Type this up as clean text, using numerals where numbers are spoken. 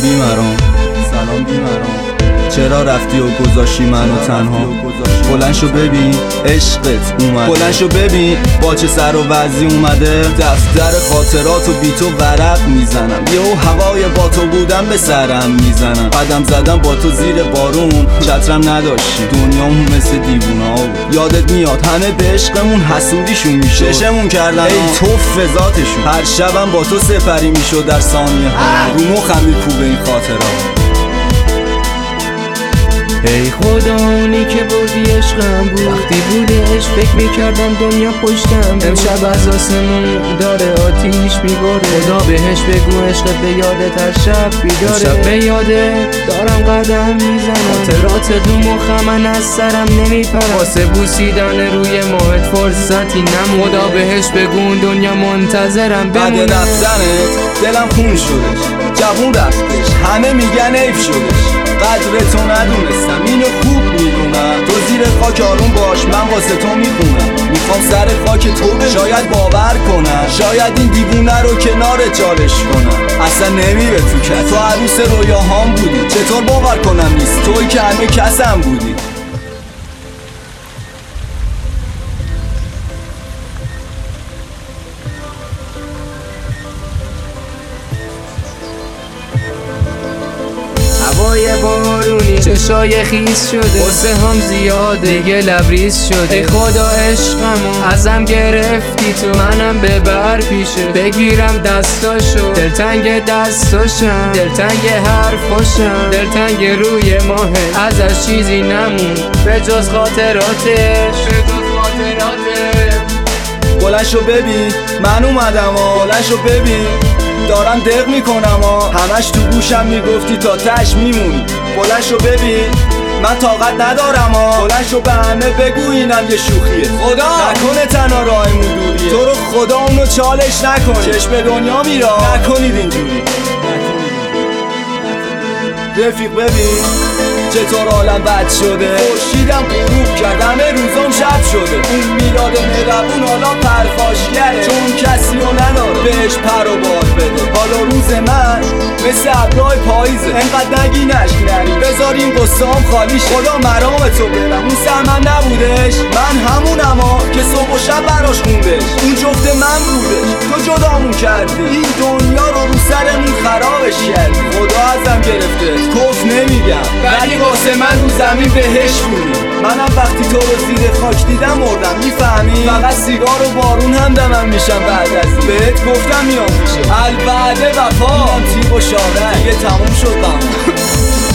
بیمرام، سلام بیمرام. چرا رفتی و گذاشتی منو تنها؟ بلند شو ببین عشقت اومده، بلند شو ببین با چه سر و وضعی اومده. دفتر خاطراتو بی تو ورق میزنم، یهو هوای با تو بودم به سرم میزنم. قدم زدم با تو زیر بارون، چترم نداشتی، دنیامون مثل دیوونا بود. یادت میاد همه به عشقمون حسودیشون میشد، چشمون کردن ای توف ذاتشون. هر شبم با تو سپری میشد در ثانیه ها، رو مخم میکوبه این خاطرات. ای خدا اونی که بردی عشقم بود، وقتی بودش فکر میکردم دنیا پشتم. امشب از آسمون داره آتیش میباره، خدا بهش بگو عشقت به یادت هر شب بیداره. شب به یادت دارم قدم میزنم، خاطرات دو مخم من از سرم نمیپرم. واسه بوسیدن روی ماهت فرصتی نمونه، خدا بهش بگو اون دنیا منتظرم بمونه. بعد رفتنت دلم خون شدش، جوون رفتش همه میگن عیب شدش. قدر تو ندونستم اینو خوب میدونم، تو زیر خاک آروم باش من واسه تو میخونم. میخوام سر خاک تو به شاید باور کنم، شاید این دیوونه رو کنار جارش کنم. اصلا نمیره تو کت، تو عروس رویاهام بودی، چطور باور کنم نیست توی که همه کسم بودی. هوای بارونی چشای خیس شده، غصه هم زیاده دیگه لبریز شده. ای خدا عشقمو ازم گرفتی تو، منم ببر پیشه بگیرم دستاشو. دلتنگ دستاشم، دلتنگ حرفاشم، دلتنگ روی ماهت، ازش چیزی نمون به جز خاطراتش. بلند شو ببین من اومدم بلند شو ببین دارم دق میکنم همش تو گوشم میگفتی تا تش میمونی. بلند شو ببین من طاقت ندارم بلند شو به همه بگو اینم یه شوخیه، خدا نکنه تنها راهمون دوریه. تو رو خدا اونو چالش نکن، چشم به دنیا میرا نکنید اینجوری. رفیق ببین چطور عالم بد شده، خورشیدم غروب کرد همه روزام شب شده. اون میلاد مهربون حالا پرخاشگره، چون کسی رو نداره بهش پر و بال بده. حالا روز من مثل ابرهای پاییزه، انقدر نگی نشکنری بذار این قصام خالیش. خدا مرام تو برم اون سر من نبودش، من همونم که صبح و شب براش خوندش. اون جفت من بودش تو جدامون کردی، این دنیا رو سرمون خرابش کردی. خدا ازم گرفته کف نمیگم ولی واسه من رو زمین بهش بودی. منم وقتی تو رو زیر خاک دیدم مردم میفهمی، فقط سیگار و بارون هم دمم میشم بعد از این. بهت گفتم میام میشه الوعده وفا، تیغ و شاره دیگه تموم شد.